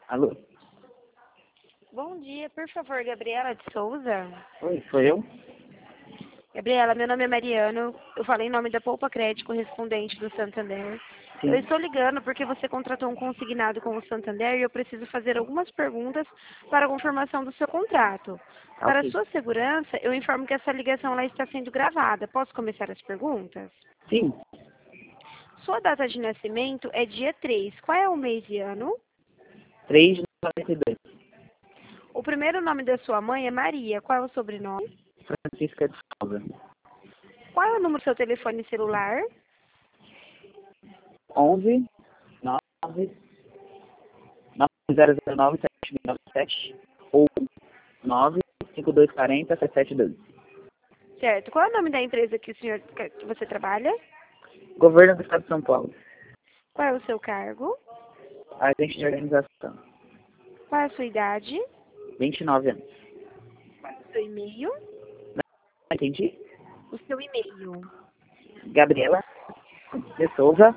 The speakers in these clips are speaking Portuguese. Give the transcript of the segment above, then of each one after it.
Alô? Bom dia, por favor, Gabriela de Souza. Oi, sou eu? Gabriela, meu nome é Mariano, eu falei em nome da Poupa Crédito, correspondente do Santander. Eu Sim. estou ligando porque você contratou um consignado com o Santander e eu preciso fazer algumas perguntas para a confirmação do seu contrato. Para Ok. sua segurança, eu informo que essa ligação lá está sendo gravada. Posso começar as perguntas? Sim. Sua data de nascimento é dia 3. Qual é o mês e ano? 3,92. O primeiro nome da sua mãe é Maria. Qual é o sobrenome? Francisca de Souza. Qual é o número do seu telefone celular? 11 9 9009 797 ou 95240 7712. Certo. Qual é o nome da empresa que você trabalha? Governo do Estado de São Paulo. Qual é o seu cargo? Agente de organização. Qual é a sua idade? 29 anos. O seu e-mail? Entendi? O seu e-mail. Gabriela de Souza,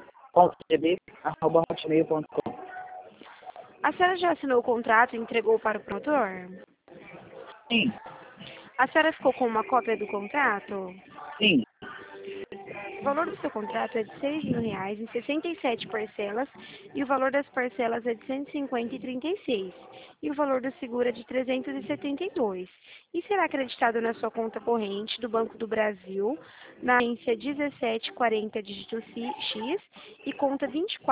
.gb@hotmail.com. A senhora já assinou o contrato e entregou para o promotor? Sim, A senhora ficou com uma cópia do contrato? sim. O valor do seu contrato é de R$ 6.000 em 67 parcelas e o valor das parcelas é de 150,36 e o valor do seguro é de 372 e será acreditado na sua conta corrente do Banco do Brasil na agência 1740 dígito X e conta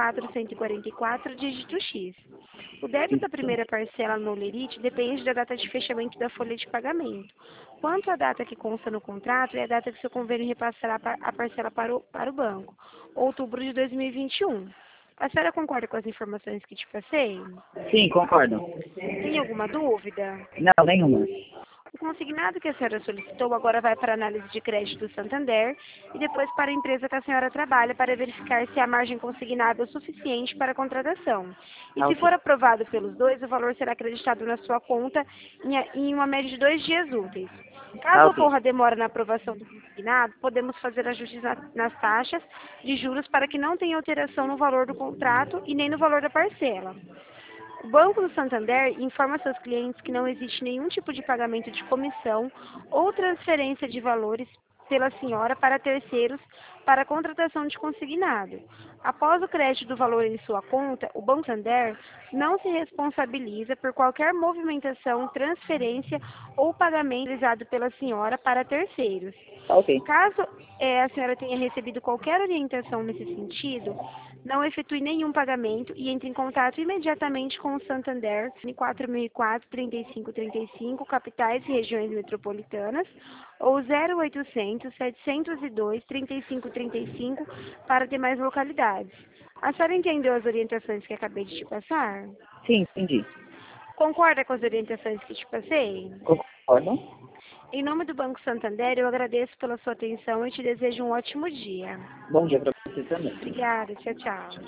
24144 dígito X. O débito da Isso. primeira parcela no Lerite depende da data de fechamento da folha de pagamento. Quanto à data que consta no contrato, é a data que seu convênio repassará a parcela para o banco, outubro de 2021. A senhora concorda com as informações que te passei? Sim, concordo. Tem alguma dúvida? Não, nenhuma. O consignado que a senhora solicitou agora vai para a análise de crédito do Santander e depois para a empresa que a senhora trabalha para verificar se a margem consignada é suficiente para a contratação. E Ah, se ok. for aprovado pelos dois, o valor será acreditado na sua conta em uma média de 2 dias úteis. Ah, Caso ok. ocorra demora na aprovação do consignado, podemos fazer ajustes nas taxas de juros para que não tenha alteração no valor do contrato e nem no valor da parcela. O Banco do Santander informa seus clientes que não existe nenhum tipo de pagamento de comissão ou transferência de valores pela senhora para terceiros para a contratação de consignado. Após o crédito do valor em sua conta, o Banco Santander não se responsabiliza por qualquer movimentação, transferência ou pagamento realizado pela senhora para terceiros. Tá ok. Caso a senhora tenha recebido qualquer orientação nesse sentido, não efetue nenhum pagamento e entre em contato imediatamente com o Santander em 4004-3535, capitais e regiões metropolitanas, ou 0800-702-3535 para demais localidades. A senhora entendeu as orientações que acabei de te passar? Sim, entendi. Concorda com as orientações que te passei? Concordo. Em nome do Banco Santander, eu agradeço pela sua atenção e te desejo um ótimo dia. Bom dia pra você também. Obrigada, tchau, tchau.